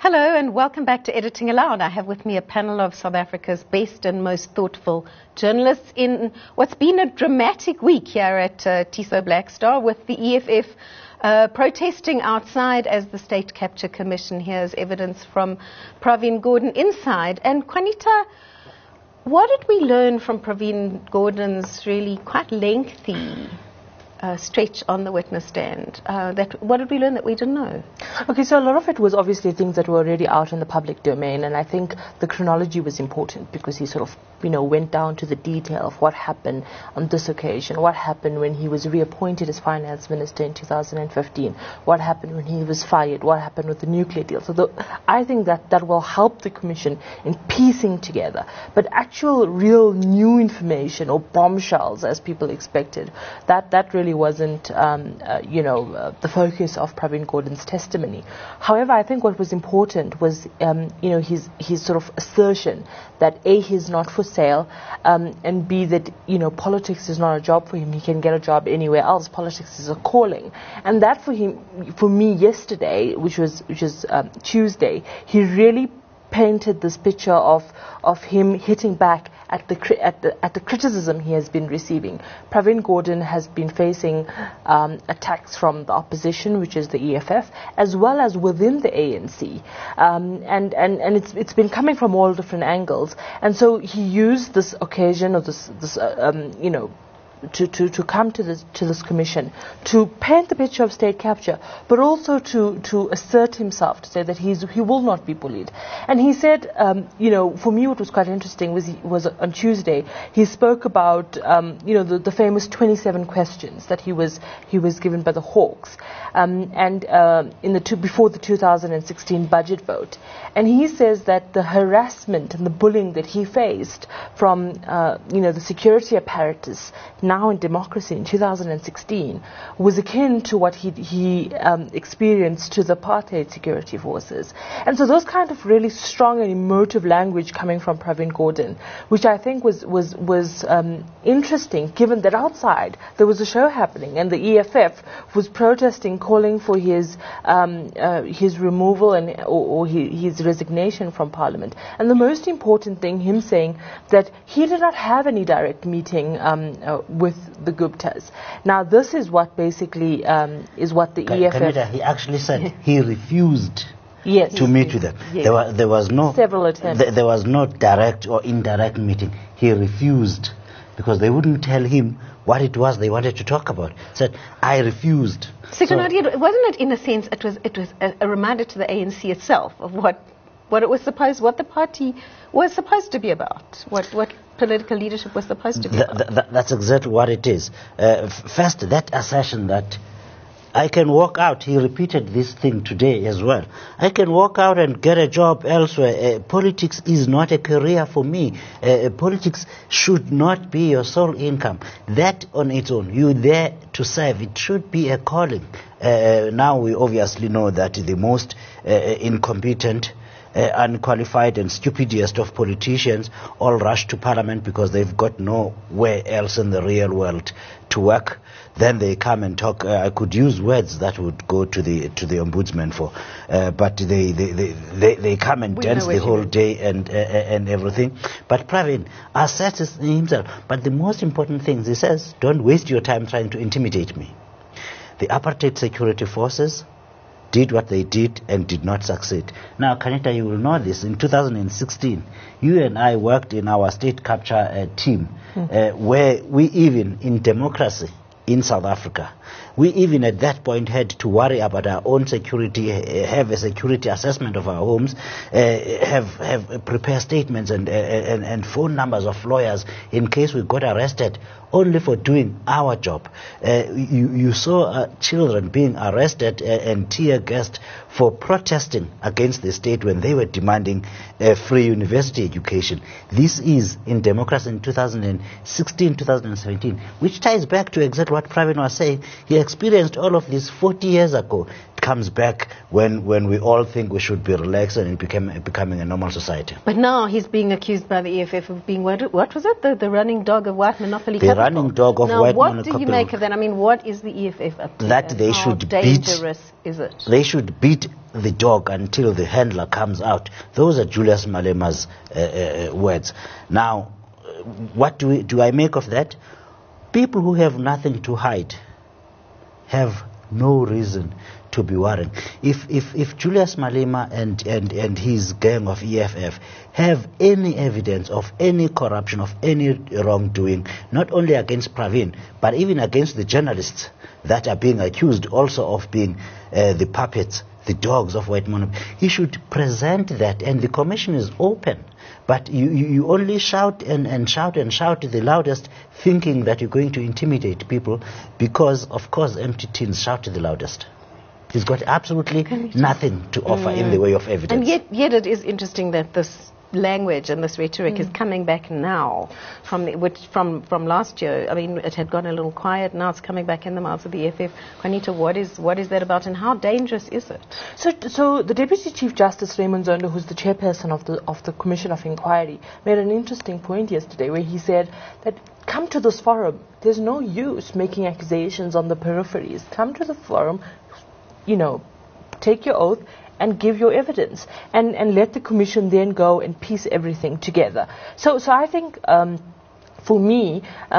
Hello and welcome back to Editing Aloud. I have with me a panel of South Africa's best and most thoughtful journalists in what's been a dramatic week here at TISO Black Star, with the EFF protesting outside as the State Capture Commission hears evidence from Pravin Gordhan inside. And Juanita, what did we learn from Pravin Gordhan's really quite lengthy stretch on the witness stand? What did we learn that we didn't know? Okay, so a lot of it was obviously things that were already out in the public domain, and I think the chronology was important because he sort of, went down to the detail of what happened on this occasion, what happened when he was reappointed as finance minister in 2015, what happened when he was fired, what happened with the nuclear deal. So I think that will help the commission in piecing together. But actual real new information or bombshells, as people expected, that really wasn't, the focus of Pravin Gordhan's testimony. However, I think what was important was, his sort of assertion that A, he's not for sale, and B, that, politics is not a job for him. He can get a job anywhere else. Politics is a calling. And that for me yesterday, which was Tuesday, he really painted this picture of him hitting back at the criticism he has been receiving. Pravin Gordhan has been facing attacks from the opposition, which is the EFF, as well as within the ANC, and it's been coming from all different angles. And so he used this occasion, or this to come to this commission to paint the picture of state capture, but also to assert himself, to say that he will not be bullied. And he said, for me what was quite interesting was on Tuesday he spoke about the famous 27 questions that he was given by the Hawks, before the 2016 budget vote. And he says that the harassment and the bullying that he faced from the security apparatus now in democracy in 2016 was akin to what he experienced to the apartheid security forces. And so those kind of really strong and emotive language coming from Pravin Gordhan, which I think was interesting, given that outside there was a show happening and the EFF was protesting, calling for his removal or his resignation from Parliament. And the most important thing, him saying that he did not have any direct meeting with the Guptas. Now this is what basically is what the EFF... Kanita, he actually said he refused to meet with them. Yes. There was no... Several attempts. There was no direct or indirect meeting. He refused because they wouldn't tell him what it was they wanted to talk about. He said, I refused. So, wasn't it, in a sense, it was a reminder to the ANC itself of what the party was supposed to be about, what political leadership was supposed to be about. That's exactly what it is. First, that assertion that I can walk out, he repeated this thing today as well. I can walk out and get a job elsewhere. Politics is not a career for me. Politics should not be your sole income. That on its own, you're there to serve. It should be a calling. Now we obviously know that the most incompetent, unqualified and stupidest of politicians all rush to Parliament because they've got nowhere else in the real world to work. Then they come and talk. I could use words that would go to the ombudsman for, but they come and dance the whole day and everything. But Pravin asserts himself. But the most important thing, he says, don't waste your time trying to intimidate me. The apartheid security forces did what they did and did not succeed. Now, Kanita, you will know this. In 2016, you and I worked in our state capture team, where we even, in democracy in South Africa, we even at that point had to worry about our own security, have a security assessment of our homes, prepare statements and phone numbers of lawyers in case we got arrested, only for doing our job. You saw children being arrested and tear gassed for protesting against the state when they were demanding a free university education. This is in democracy in 2016, 2017, which ties back to exactly what Pravin was saying. He experienced all of this 40 years ago. It comes back when we all think we should be relaxed and becoming a normal society. But now he's being accused by the EFF of being, what was it, the running dog of white monopoly capital? running dog of now, white what monoculture. do you make of that? I mean, what is the EFF up to? That and they how should dangerous is it? They should beat the dog until the handler comes out. Those are Julius Malema's words. Now, what do I make of that? People who have nothing to hide have no reason to be worried. If Julius Malema and his gang of EFF have any evidence of any corruption, of any wrongdoing, not only against Pravin, but even against the journalists that are being accused also of being the puppets, the dogs of white monopoly, he should present that, and the commission is open. But you only shout and shout and shout the loudest, thinking that you're going to intimidate people, because, of course, empty tins shout the loudest. He's got absolutely nothing to offer in the way of evidence. And yet it is interesting that this language and this rhetoric is coming back now from last year. I mean, it had gone a little quiet. Now it's coming back in the mouths of the EFF. Juanita, what is that about, and how dangerous is it? So the Deputy Chief Justice Raymond Zondo, who's the chairperson of the Commission of Inquiry, made an interesting point yesterday where he said that come to this forum. There's no use making accusations on the peripheries. Come to the forum, take your oath and give your evidence, and let the commission then go and piece everything together. So I think for me,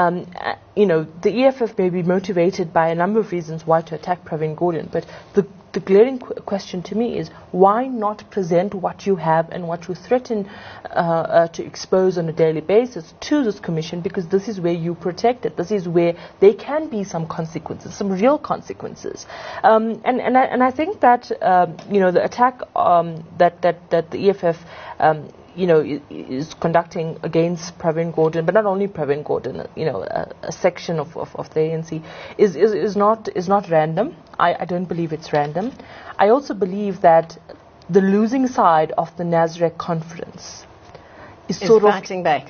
the EFF may be motivated by a number of reasons why to attack Pravin Gordhan, but the glaring question to me is why not present what you have and what you threaten to expose on a daily basis to this commission, because this is where you protect it. This is where there can be some consequences, some real consequences. And I think that the attack that the EFF is conducting against Pravin Gordhan, but not only Pravin Gordhan, a section of the ANC is not random. I don't believe it's random. I also believe that the losing side of the Nasrec conference is fighting back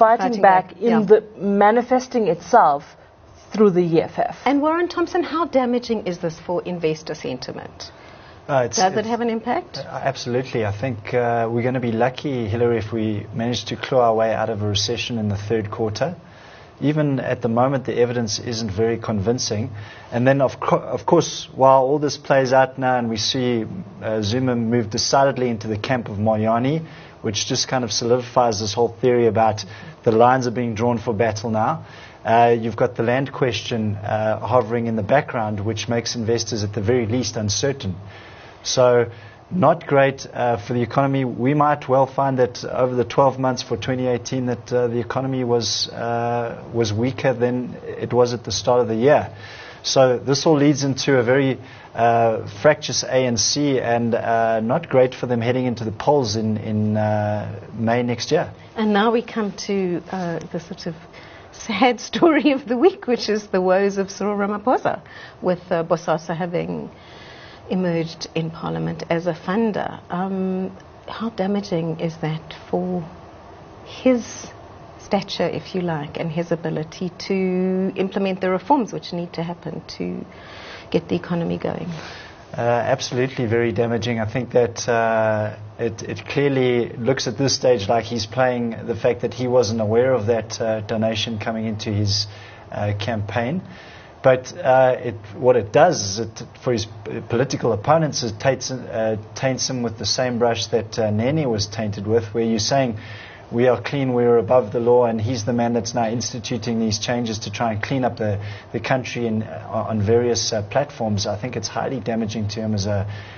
in the manifesting itself through the EFF. And Warren Thompson, how damaging is this for investor sentiment? Does it have an impact? Absolutely. I think we're going to be lucky, Hillary, if we manage to claw our way out of a recession in the third quarter. Even at the moment, the evidence isn't very convincing. And then, of course, while all this plays out now and we see Zuma move decidedly into the camp of Moyani, which just kind of solidifies this whole theory about the lines are being drawn for battle now. You've got the land question hovering in the background, which makes investors at the very least uncertain. So not great for the economy. We might well find that over the 12 months for 2018 that the economy was weaker than it was at the start of the year. So this all leads into a very fractious ANC, and not great for them heading into the polls in May next year. And now we come to the sort of sad story of the week, which is the woes of Cyril Ramaphosa, with Bosasa having emerged in Parliament as a funder. How damaging is that for his stature, if you like, and his ability to implement the reforms which need to happen to get the economy going? Absolutely very damaging. I think that it clearly looks at this stage like he's playing the fact that he wasn't aware of that donation coming into his campaign. But what it does is, for his political opponents, it taints him with the same brush that Nene was tainted with, where you're saying, we are clean, we are above the law, and he's the man that's now instituting these changes to try and clean up the country on various platforms. I think it's highly damaging to him as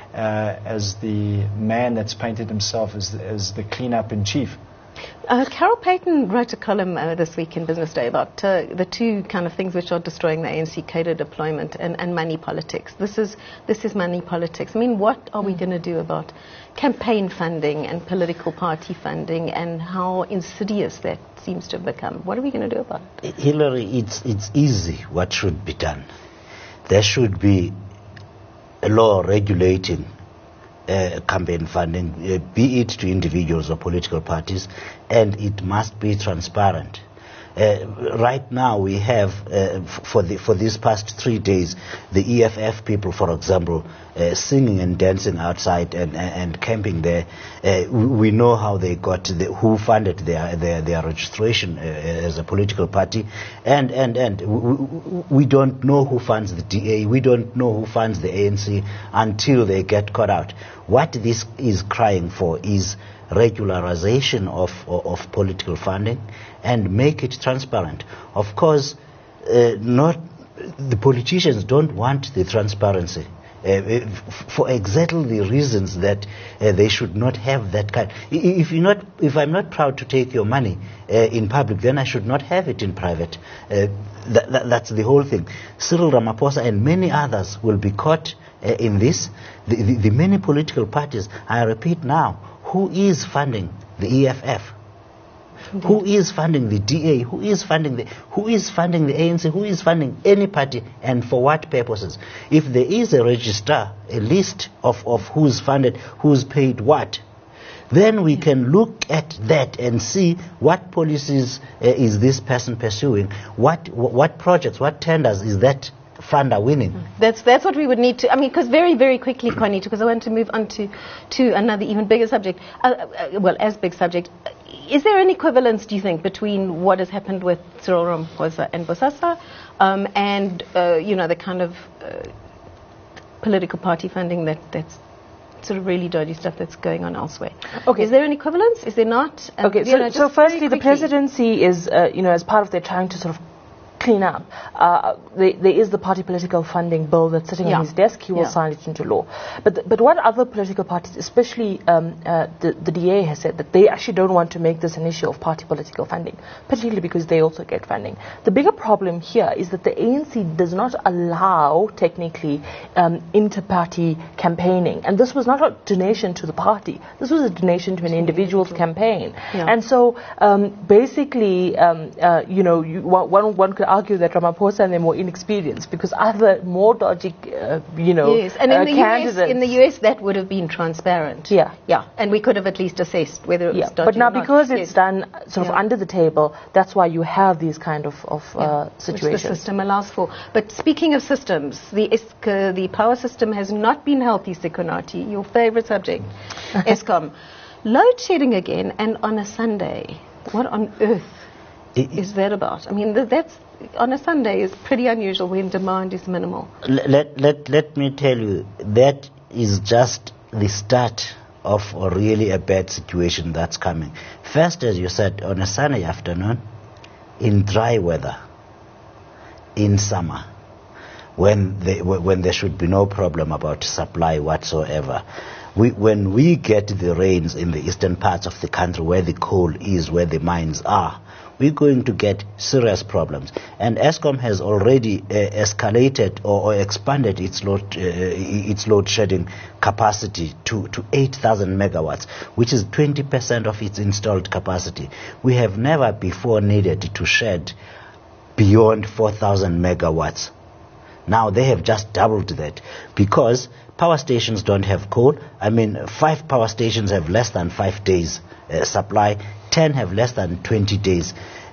the man that's painted himself as the clean-up in chief. Carol Payton wrote a column this week in Business Day about the two kind of things which are destroying the ANC: cadre deployment and money politics. This is money politics. I mean, what are we going to do about campaign funding and political party funding, and how insidious that seems to have become? What are we going to do about it? Hillary, it's easy what should be done. There should be a law regulating campaign funding, be it to individuals or political parties, and it must be transparent. Right now we have, for these past 3 days, the EFF people, for example, singing and dancing outside and camping there. We know how they got, who funded their registration as a political party, and we don't know who funds the DA, we don't know who funds the ANC until they get caught out. What this is crying for is regularization of political funding and make it transparent. Of course, not the politicians don't want the transparency. For exactly the reasons that they should not have that kind. If I'm not proud to take your money in public, then I should not have it in private. That's the whole thing. Cyril Ramaphosa and many others will be caught in this. The many political parties, I repeat now, who is funding the EFF? Who is funding the DA? Who is funding the ANC? Who is funding any party, and for what purposes? If there is a register, a list of who's funded, who's paid what, then we can look at that and see what policies is this person pursuing, what projects, what tenders is that funder winning. That's what we would need to, because very, very quickly, Juanita, because I want to move on to another even bigger subject, as big subject. Is there an equivalence, do you think, between what has happened with Cyril Ramaphosa and Bosasa and the kind of political party funding that's sort of really dodgy stuff that's going on elsewhere? Okay. Is there an equivalence? Is there not? Okay, so firstly, the presidency is, as part of their trying to sort of clean up, there is the party political funding bill that's sitting on his desk. He will sign it into law. But what other political parties, especially the DA, has said that they actually don't want to make this an issue of party political funding, particularly because they also get funding. The bigger problem here is that the ANC does not allow, technically, inter-party campaigning. And this was not a donation to the party. This was a donation to an individual's campaign. Yeah. And so, basically, one could argue that Ramaphosa and them were inexperienced because other more dodgy, yes, and candidates. In the US that would have been transparent. Yeah, and we could have at least assessed whether it was dodgy. But now because it's done sort of under the table, that's why you have these kind of situations. Which the system allows for. But speaking of systems, the power system has not been healthy, Sikonati, your favorite subject, Eskom. Load shedding again, and on a Sunday. What on earth is that about? That's on a Sunday is pretty unusual when demand is minimal. Let me tell you, that is just the start of really a bad situation that's coming. First, as you said, on a sunny afternoon, in dry weather, in summer, when there should be no problem about supply whatsoever. When we get the rains in the eastern parts of the country where the coal is, where the mines are, we're going to get serious problems. And Eskom has already escalated or expanded its load shedding capacity to 8,000 megawatts, which is 20% of its installed capacity. We have never before needed to shed beyond 4,000 megawatts. Now they have just doubled that because power stations don't have coal. 5 power stations have less than 5 days supply. 10 have less than 20 days.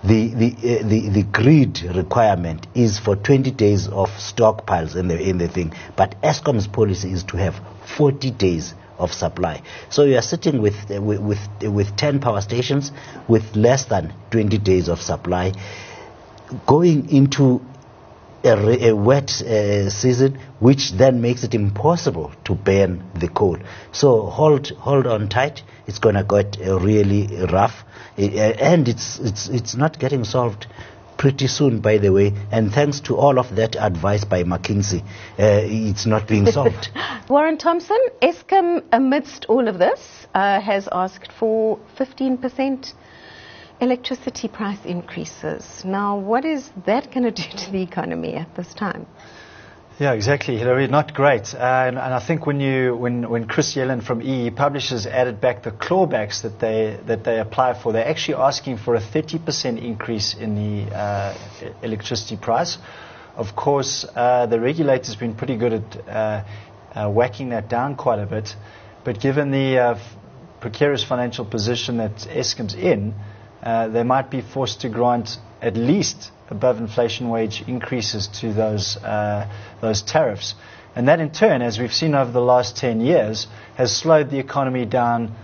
The grid requirement is for 20 days of stockpiles in the thing. But Eskom's policy is to have 40 days of supply. So you are sitting with 10 power stations with less than 20 days of supply, going into a wet season, which then makes it impossible to burn the coal. So hold on tight. It's going to get really rough, and it's not getting solved pretty soon, by the way. And thanks to all of that advice by McKinsey, it's not being solved. Warren Thompson, Eskom, amidst all of this, has asked for 15% electricity price increases. Now, what is that going to do to the economy at this time? Yeah, exactly, Hilary. Not great. And I think when Chris Yellen from EE Publishers added back the clawbacks that they apply for, they're actually asking for a 30% increase in the electricity price. Of course, the regulator's been pretty good at whacking that down quite a bit. But given the precarious financial position that Eskom's in, they might be forced to grant at least above inflation wage increases to those tariffs. And that in turn, as we've seen over the last 10 years, has slowed the economy down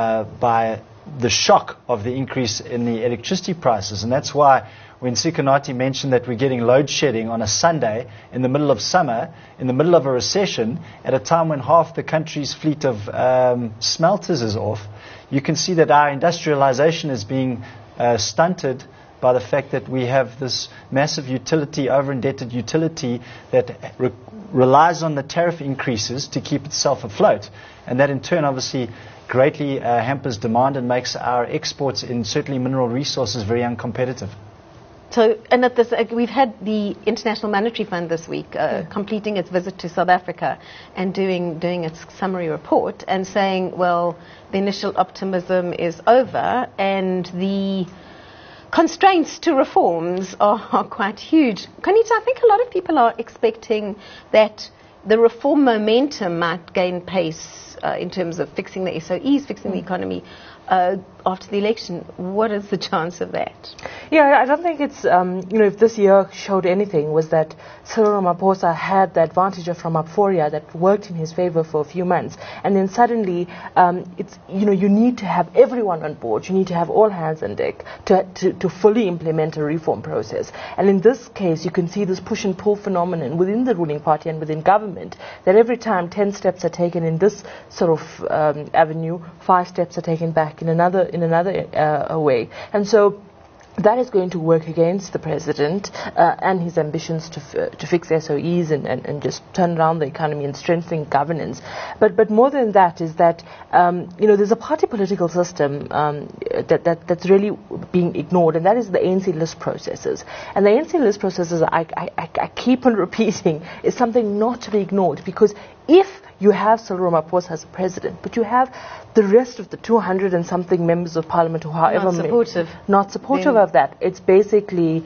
by the shock of the increase in the electricity prices. And that's why when Sikonathi mentioned that we're getting load shedding on a Sunday in the middle of summer, in the middle of a recession, at a time when half the country's fleet of smelters is off, you can see that our industrialization is being stunted by the fact that we have this massive utility, over-indebted utility that relies on the tariff increases to keep itself afloat. And that in turn obviously greatly hampers demand and makes our exports in certainly mineral resources very uncompetitive. So, and at this, we've had the International Monetary Fund this week completing its visit to South Africa and doing its summary report and saying, well, the initial optimism is over and the constraints to reforms are quite huge. Kanita, I think a lot of people are expecting that the reform momentum might gain pace in terms of fixing the SOEs, fixing the economy after the election. What is the chance of that? Yeah, I don't think it's, if this year showed anything, was that Cyril Ramaphosa had the advantage from Apforia that worked in his favor for a few months. And then suddenly, you need to have everyone on board. You need to have all hands on deck to fully implement a reform process. And in this case, you can see this push and pull phenomenon within the ruling party and within government, that every time 10 steps are taken in this sort of avenue, 5 steps are taken back in another way. And so that is going to work against the president and his ambitions to fix SOEs and just turn around the economy and strengthen governance. But more than that is that there's a party political system that's really being ignored, and that is the ANC list processes. And the ANC list processes, I keep on repeating, is something not to be ignored, because if you have Cyril Ramaphosa as president, but you have the rest of the 200 and something members of parliament who, however, not supportive of that. It's basically,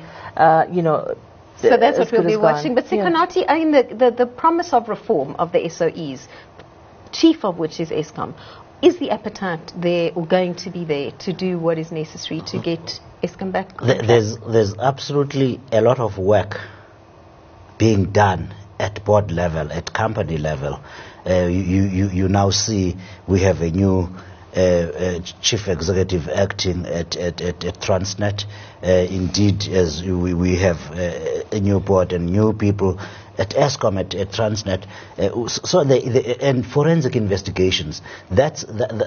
So that's what we'll be watching. But Sikonathi, I mean, the promise of reform of the SOEs, chief of which is Eskom, is the appetite there or going to be there to do what is necessary to get Eskom back? There's absolutely a lot of work being done at board level, at company level. You now see we have a new chief executive acting at Transnet. Indeed, as we have a new board and new people at Eskom, at Transnet. So and forensic investigations. That's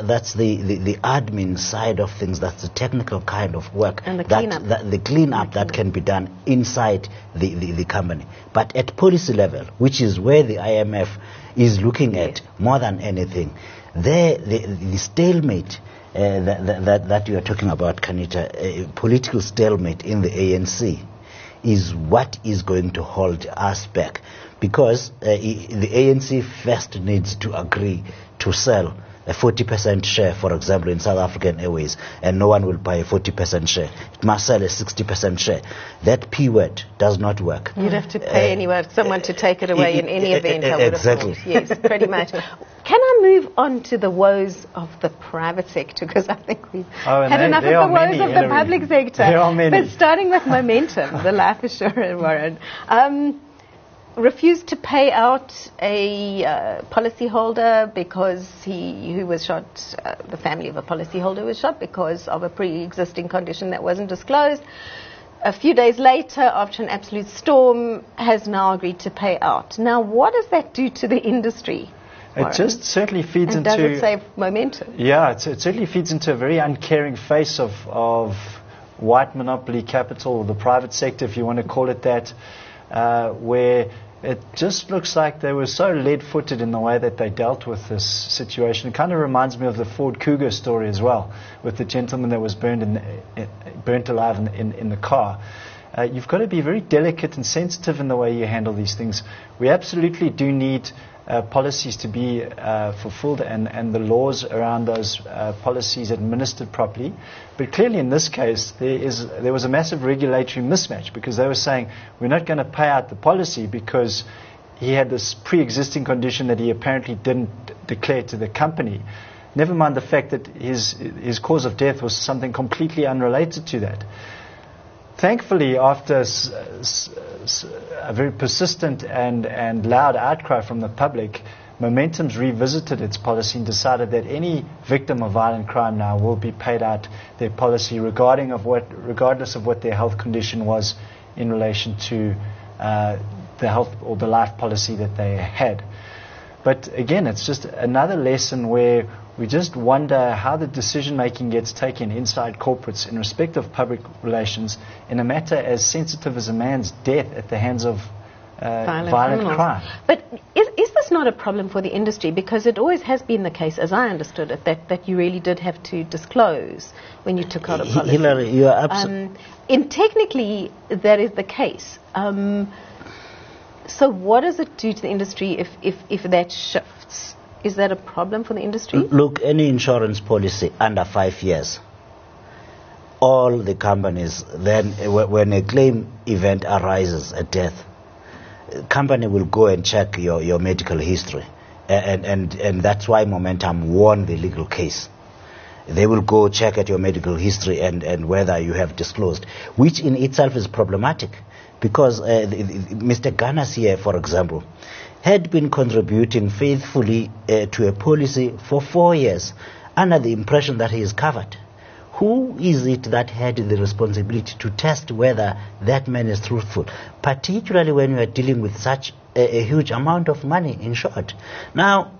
the admin side of things. That's the technical kind of work. And the cleanup. That can be done inside the company. But at policy level, which is where the IMF is looking at more than anything, the stalemate that you are talking about, Kanita, political stalemate in the ANC, is what is going to hold us back, because the ANC first needs to agree to sell a 40% share, for example, in South African Airways, and no one will buy a 40% share. It must sell a 60% share. That P word does not work. You'd have to pay someone to take it away in any event, I would exactly. have thought. Yes, pretty much. Can I move on to the woes of the private sector? Because I think we've had enough of the woes of the public sector. There are many. But starting with Momentum, the life assurance, Warren, refused to pay out a policyholder because who was shot, the family of a policyholder was shot because of a pre-existing condition that wasn't disclosed. A few days later, after an absolute storm, has now agreed to pay out. Now, what does that do to the industry? It just certainly feeds and into... does it save Momentum? Yeah, it certainly feeds into a very uncaring face of white monopoly capital, the private sector, if you want to call it that, where it just looks like they were so lead-footed in the way that they dealt with this situation. It kind of reminds me of the Ford Cougar story as well, with the gentleman that was burnt alive in the car. You've got to be very delicate and sensitive in the way you handle these things. We absolutely do need policies to be fulfilled and the laws around those policies administered properly. But clearly in this case, there was a massive regulatory mismatch, because they were saying, we're not going to pay out the policy because he had this pre-existing condition that he apparently didn't declare to the company. Never mind the fact that his cause of death was something completely unrelated to that. Thankfully, after a very persistent and loud outcry from the public, Momentum's revisited its policy and decided that any victim of violent crime now will be paid out their policy regardless of what their health condition was in relation to the health or the life policy that they had. But again, it's just another lesson where we just wonder how the decision-making gets taken inside corporates in respect of public relations in a matter as sensitive as a man's death at the hands of violent crime. But is this not a problem for the industry? Because it always has been the case, as I understood it, that you really did have to disclose when you took out a policy. Hilary, you are absolutely... technically, that is the case. So what does it do to the industry if that shifts? Is that a problem for the industry? Look, any insurance policy under 5 years, all the companies, then when a claim event arises, a death, company will go and check your medical history. And that's why Momentum won the legal case. They will go check at your medical history and whether you have disclosed, which in itself is problematic. Because Mr. Ganas here, for example, had been contributing faithfully to a policy for 4 years under the impression that he is covered. Who is it that had the responsibility to test whether that man is truthful, particularly when you are dealing with such a huge amount of money, in short? Now,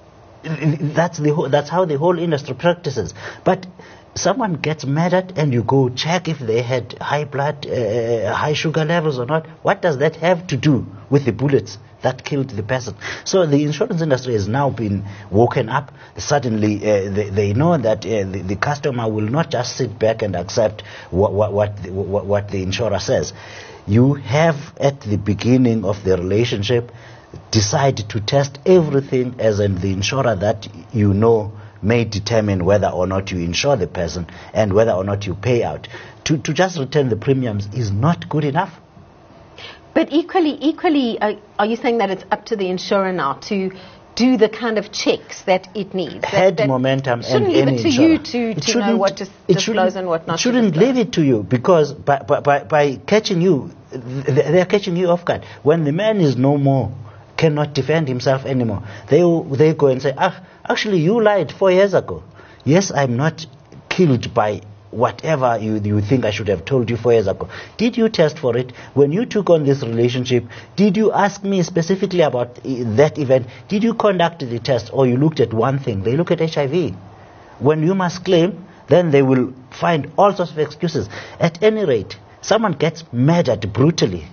that's how the whole industry practices. But someone gets murdered and you go check if they had high blood, high sugar levels or not. What does that have to do with the bullets that killed the person? So the insurance industry has now been woken up. Suddenly they know that the customer will not just sit back and accept what the insurer says. You have at the beginning of the relationship decide to test everything, as in the insurer that you know may determine whether or not you insure the person and whether or not you pay out. To just return the premiums is not good enough. But equally, are you saying that it's up to the insurer now to do the kind of checks that it needs? That Momentum and any shouldn't leave it to insurer. you to know what to disclose and what not to disclose. It shouldn't leave it to you, because by catching you, they are catching you off guard. When the man is no more, cannot defend himself anymore, they go and say, actually you lied 4 years ago. Yes, I'm not killed by whatever you think I should have told you 4 years ago. Did you test for it? When you took on this relationship, did you ask me specifically about that event? Did you conduct the test, or you looked at one thing? They look at HIV. When you must claim, then they will find all sorts of excuses. At any rate, someone gets murdered brutally.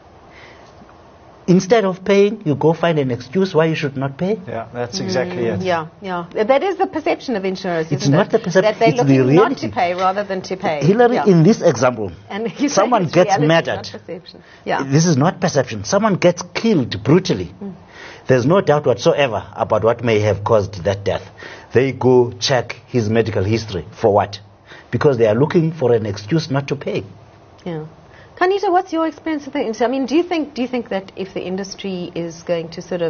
Instead of paying, you go find an excuse why you should not pay. Yeah, that's exactly it. Yeah. That is the perception of insurers, it's not the perception, that they're it's looking the reality. not to pay rather than to pay. Hilary, in this example, and someone gets reality, murdered. not perception. Yeah. This is not perception. Someone gets killed brutally. There's no doubt whatsoever about what may have caused that death. They go check his medical history. For what? Because they are looking for an excuse not to pay. Yeah. Kanita, what's your experience of the industry? I mean, do you think that if the industry is going to sort of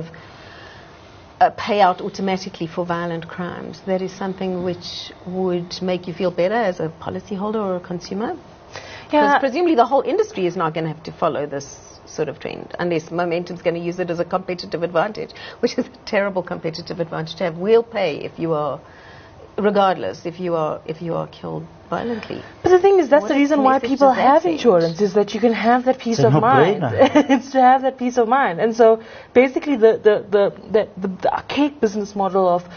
pay out automatically for violent crimes, that is something which would make you feel better as a policyholder or a consumer? Because presumably the whole industry is not going to have to follow this sort of trend, unless Momentum's going to use it as a competitive advantage, which is a terrible competitive advantage to have. We'll pay if you are, regardless, if you are killed violently. But the thing is, that's the reason why people have insurance, is that you can have that peace of mind. It's to have that peace of mind. And so basically the archaic business model of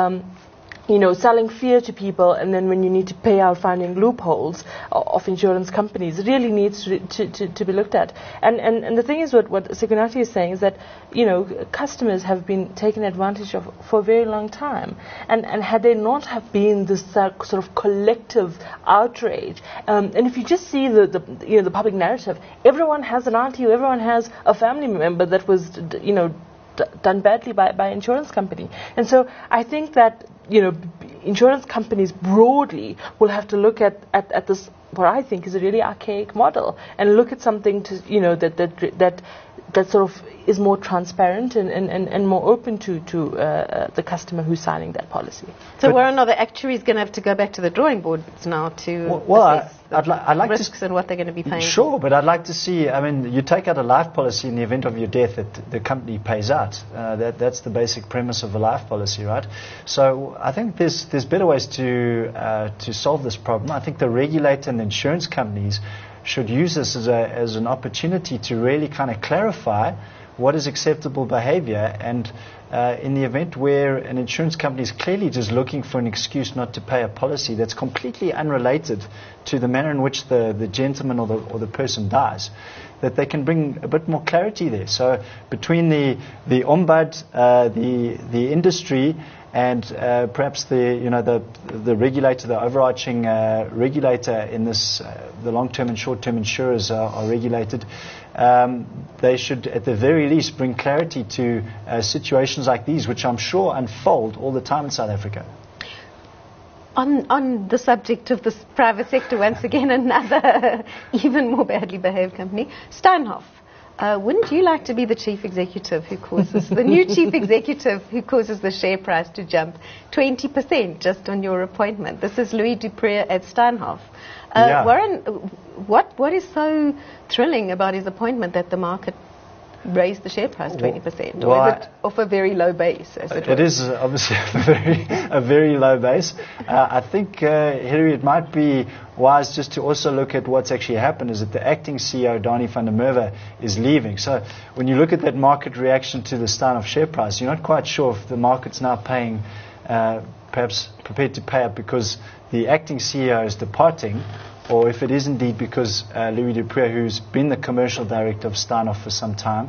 selling fear to people, and then when you need to pay out, finding loopholes of insurance companies, really needs to be looked at. And the thing is, what Sikonathi is saying is that, customers have been taken advantage of for a very long time. And had there not have been this sort of collective outrage, and if you just see the public narrative, everyone has an auntie, everyone has a family member that was, done badly by insurance company. And so I think that, insurance companies broadly will have to look at this, what I think is a really archaic model, and look at something to, that that sort of is more transparent and more open to the customer who's signing that policy. So Warren, are the actuaries going to have to go back to the drawing boards now to assess I'd like risks and what they're going to be paying? Sure, but I'd like to see, I mean, you take out a life policy in the event of your death that the company pays out. That's the basic premise of a life policy, right? So I think there's better ways to solve this problem. I think the regulator and the insurance companies should use this as an opportunity to really kind of clarify what is acceptable behavior, and in the event where an insurance company is clearly just looking for an excuse not to pay a policy that's completely unrelated to the manner in which the gentleman or the person dies, that they can bring a bit more clarity there. So between the Ombud, the industry, and perhaps the regulator, the overarching regulator in this, the long-term and short-term insurers are regulated. They should, at the very least, bring clarity to situations like these, which I'm sure unfold all the time in South Africa. On the subject of this private sector, once again, another even more badly behaved company, Steinhoff. Wouldn't you like to be the chief executive who causes, the new chief executive who causes the share price to jump 20% just on your appointment? This is Louis du Preez at Steinhoff. Warren, what is so thrilling about his appointment that the market raised the share price 20%? Or is it off a very low base? It is obviously a very low base. I think, Hilary, it might be wise just to also look at what's actually happened, is that the acting CEO, Danie van der Merwe, is leaving. So when you look at that market reaction to the Steinhoff share price, you're not quite sure if the market's now paying, perhaps prepared to pay up because the acting CEO is departing, or if it is indeed because Louis du Preez, who's been the commercial director of Steinhoff for some time,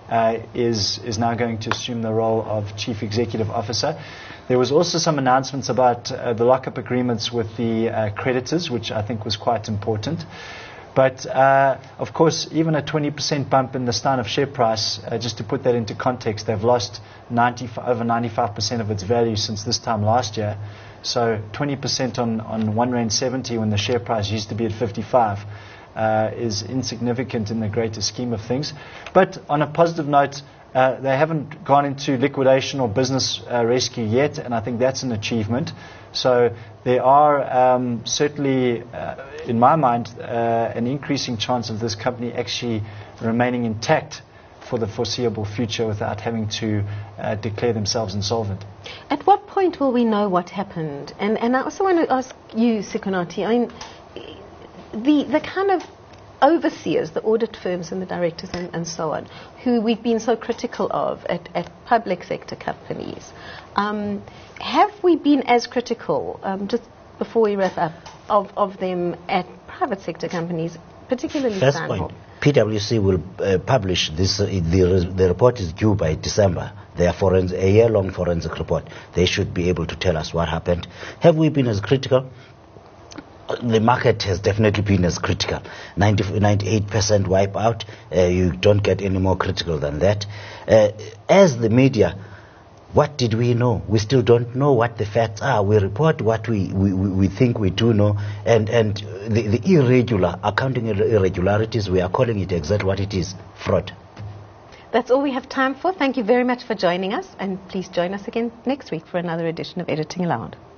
is now going to assume the role of chief executive officer. There was also some announcements about the lock-up agreements with the creditors, which I think was quite important. But, of course, even a 20% bump in the Steinhoff share price, just to put that into context, they've lost over 95% of its value since this time last year. So 20% on 1.70 when the share price used to be at 55 is insignificant in the greater scheme of things. But on a positive note, they haven't gone into liquidation or business rescue yet, and I think that's an achievement. So there are certainly, in my mind, an increasing chance of this company actually remaining intact for the foreseeable future without having to declare themselves insolvent. At what point will we know what happened? And I also want to ask you, Sikonathi, I mean, the kind of overseers, the audit firms and the directors and so on, who we've been so critical of at public sector companies, have we been as critical, just before we wrap up, of them at private sector companies, particularly First Steinhoff? point, PwC will publish this, the report is due by December. Their a year-long forensic report. They should be able to tell us what happened. Have we been as critical? The market has definitely been as critical. 98% wipeout. You don't get any more critical than that. As the media, what did we know? We still don't know what the facts are. We report what we think we do know, and the irregular, accounting irregularities, we are calling it exactly what it is, fraud. That's all we have time for. Thank you very much for joining us, and please join us again next week for another edition of Editing Aloud.